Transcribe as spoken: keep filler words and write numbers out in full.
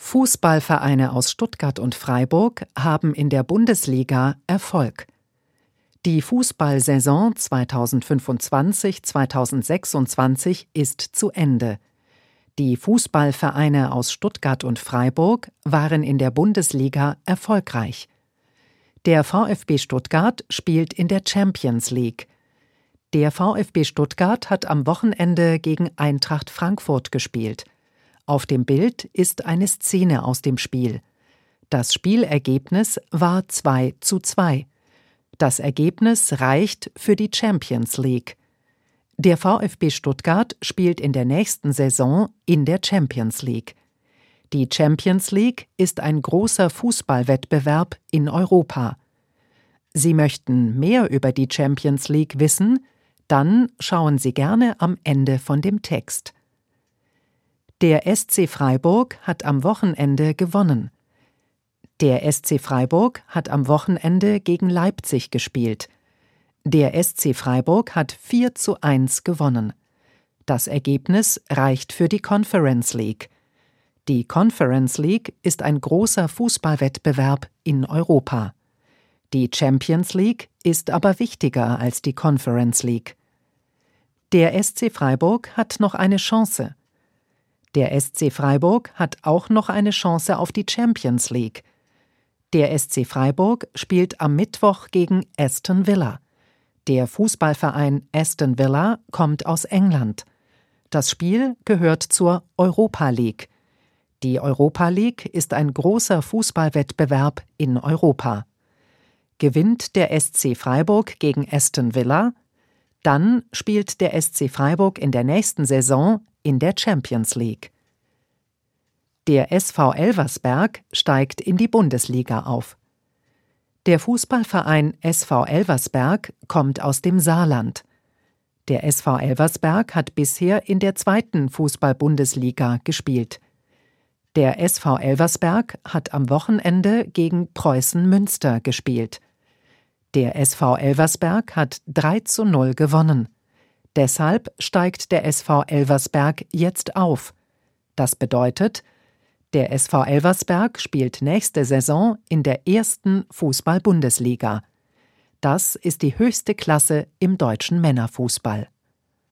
Fußballvereine aus Stuttgart und Freiburg haben in der Bundesliga Erfolg. Die Fußballsaison zweitausendfünfundzwanzig zweitausendsechsundzwanzig ist zu Ende. Die Fußballvereine aus Stuttgart und Freiburg waren in der Bundesliga erfolgreich. Der VfB Stuttgart spielt in der Champions League. Der VfB Stuttgart hat am Wochenende gegen Eintracht Frankfurt gespielt. Auf dem Bild ist eine Szene aus dem Spiel. Das Spielergebnis war zwei zu zwei. Das Ergebnis reicht für die Champions League. Der VfB Stuttgart spielt in der nächsten Saison in der Champions League. Die Champions League ist ein großer Fußballwettbewerb in Europa. Sie möchten mehr über die Champions League wissen? Dann schauen Sie gerne am Ende von dem Text. Der S C Freiburg hat am Wochenende gewonnen. Der S C Freiburg hat am Wochenende gegen Leipzig gespielt. Der S C Freiburg hat vier zu eins gewonnen. Das Ergebnis reicht für die Conference League. Die Conference League ist ein großer Fußballwettbewerb in Europa. Die Champions League ist aber wichtiger als die Conference League. Der S C Freiburg hat noch eine Chance. Der S C Freiburg hat auch noch eine Chance auf die Champions League. Der S C Freiburg spielt am Mittwoch gegen Aston Villa. Der Fußballverein Aston Villa kommt aus England. Das Spiel gehört zur Europa League. Die Europa League ist ein großer Fußballwettbewerb in Europa. Gewinnt der S C Freiburg gegen Aston Villa, dann spielt der S C Freiburg in der nächsten Saison in der Champions League. Der S V Elversberg steigt in die Bundesliga auf. Der Fußballverein S V Elversberg kommt aus dem Saarland. Der S V Elversberg hat bisher in der zweiten Fußball-Bundesliga gespielt. Der S V Elversberg hat am Wochenende gegen Preußen Münster gespielt. Der S V Elversberg hat drei zu null gewonnen. Deshalb steigt der S V Elversberg jetzt auf. Das bedeutet, der S V Elversberg spielt nächste Saison in der ersten Fußball-Bundesliga. Das ist die höchste Klasse im deutschen Männerfußball.